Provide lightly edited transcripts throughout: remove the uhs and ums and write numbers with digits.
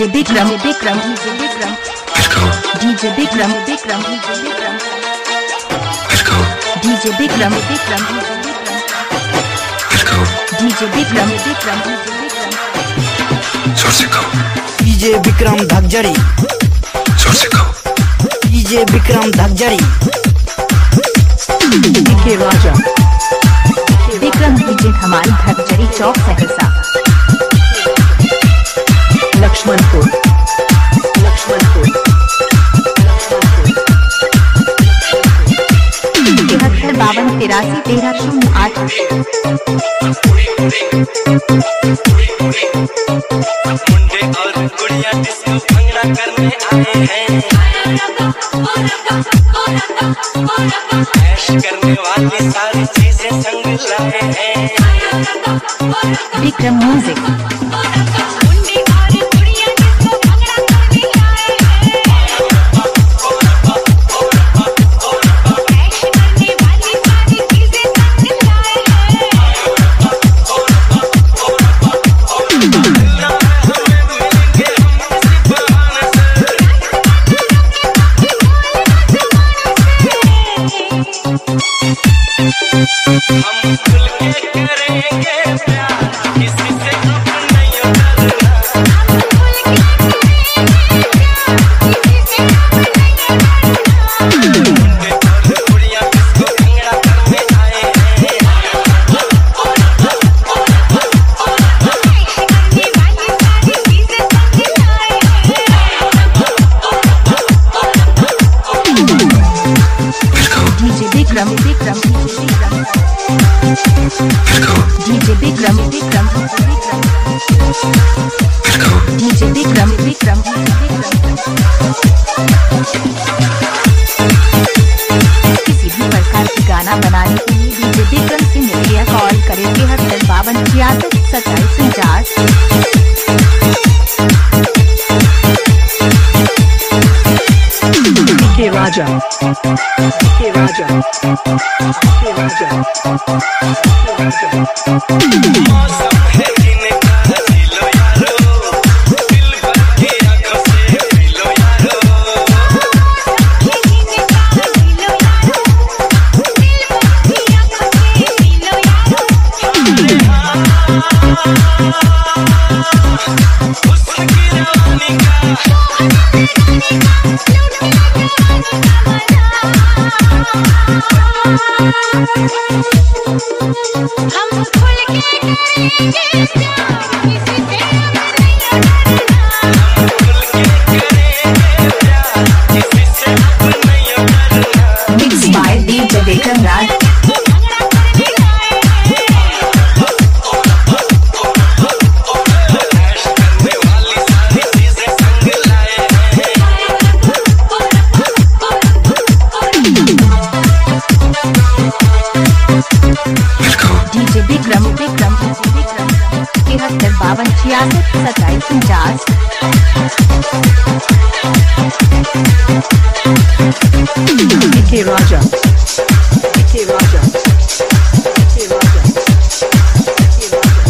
DJ Bikram, Bikram, DJ Bikram, Bikram, DJ Bikram, Bikram, DJ Bikram, Bikram, जोर से कहो। DJ Bikram धकजरी, जोर से कहो। DJ Bikram धकजरी। DK राजा, विक्रम DJ हमारी धकजरी चौक सहरसा। लक्ष्मणपुर, लक्ष्मणपुर, 73 52 13 08। मुंडे और गुड़िया डिस्को भंगड़ा करने आए हैं। ऐश करने वाली सारी चीजें संग लाए हैं। विक्रम म्यूजिक। हम खुल के करेंगे प्यार, किसी से अब नहीं डरना। मुंडे और गुड़िया डिस्को भंगड़ा करने आए हैं। DJ Bikram, Bikram, DJ Bikram, Bikram, DJ Bikram, Bikram, किसी भी प्रकार की गाना बनाने के लिए DJ Bikram से मिलिए, कॉल करें 73 52 66 27 50। DK Raja, DK Raja, DK Raja, मौसम है जीने का, जी लो यारो, दिल भर के आंखों से पी लो यारो। हुस्न की रवानी का हम खुल के करेंगे प्यार, किसी से Mixed by DJ Bikram Raj। DJ Bikram, Bikram, 73 52 66 27। DK Raja, DK Raja, DK Raja, DK Raja।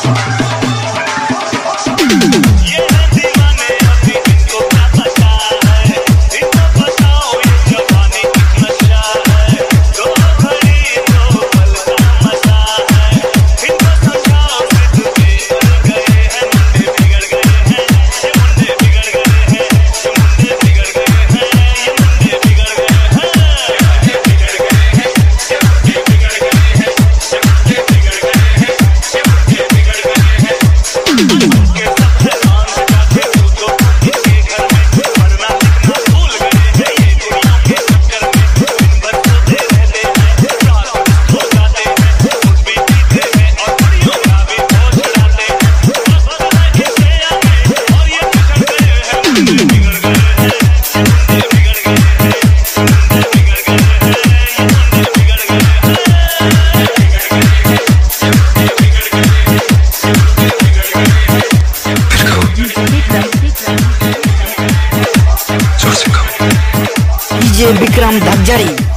ये दीवाने अभी इनको क्या पता। विक्रम धगजरी।